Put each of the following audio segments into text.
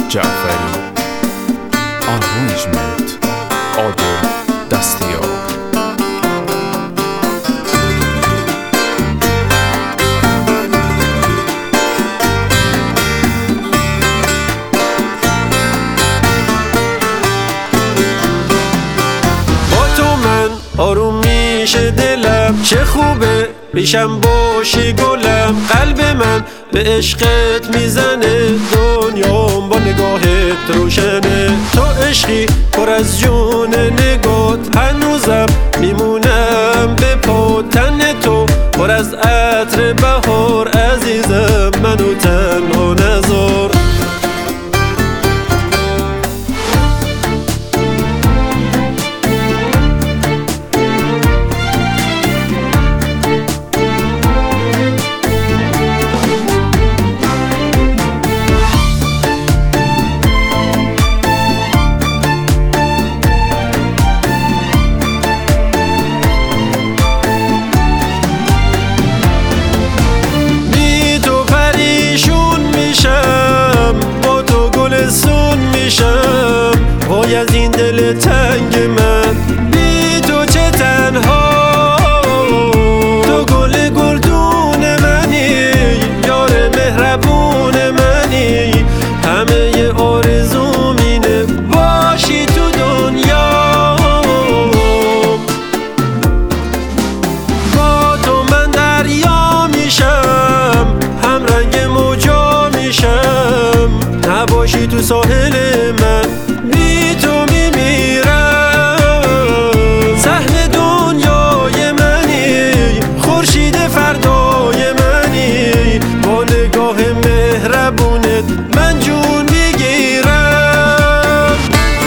جعفری. Arrangement عادل دستیار. آروم میشه دلم، چه خوبه پیشم باشی گلم. قلب من به عشقت میزنه، دنیام با نگاهت روشنه. تو عشقی پر از جون نگات، هنوزم میمونم به پا. تن تو پر از عطر بهار، عزیزم منو تنها نذار. وای از این دل تنگ من، بی تو چه تنها. تو گل گلدون منی، یار مهربون منی. همه آرزوم اینه باشی تو دنیا. با تو من دریا میشم، هم رنگ موجا میشم. نباشی تو ساحل من، بی تو میمیرم. سهم دنیای منی، خورشید فردای منی. با نگاه مهربونت من جون میگیرم.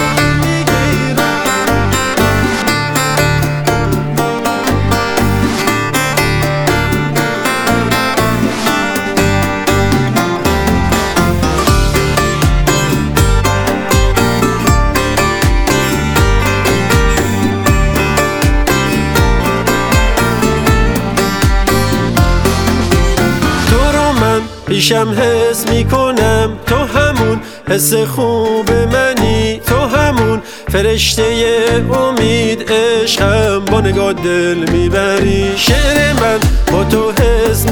پیشم حس میکنم تو همون حس خوب منی. تو همون فرشته امید، عشقم با نگاه دل میبری. شعر من با تو حس